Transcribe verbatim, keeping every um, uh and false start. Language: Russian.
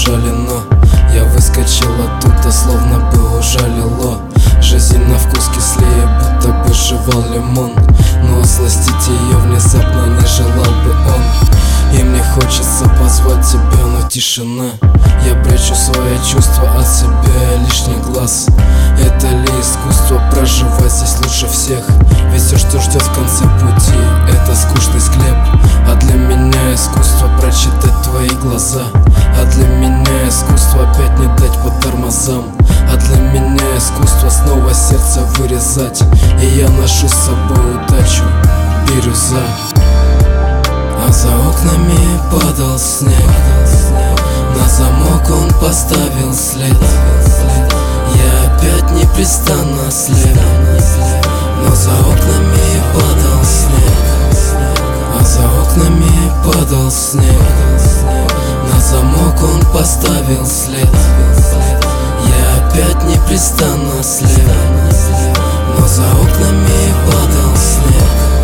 ужалено. Я выскочил оттуда, словно бы ужалило. Жизнь на вкус кислее, будто бы жевал лимон. Но сластить ее внезапно не желал бы он. И мне хочется позвать тебя, но тишина. Я прячу свои чувства от себя и лишний глаз. Это ли искусство проживать здесь лучше всех? Ведь все, что ждет в конце пути, это скучный склеп. А для меня искусство прочитать твои глаза. А для меня искусство опять не дать по тормозам. А для меня искусство снова сердце вырезать. И я ношу с собой удачу, бирюза. А за окнами падал снег, на замок он поставил след. Я опять непрестанно слеп, но за окнами падал снег. А за окнами падал снег, на замок он поставил след. Я опять непрестанно слеп, но за окнами падал снег.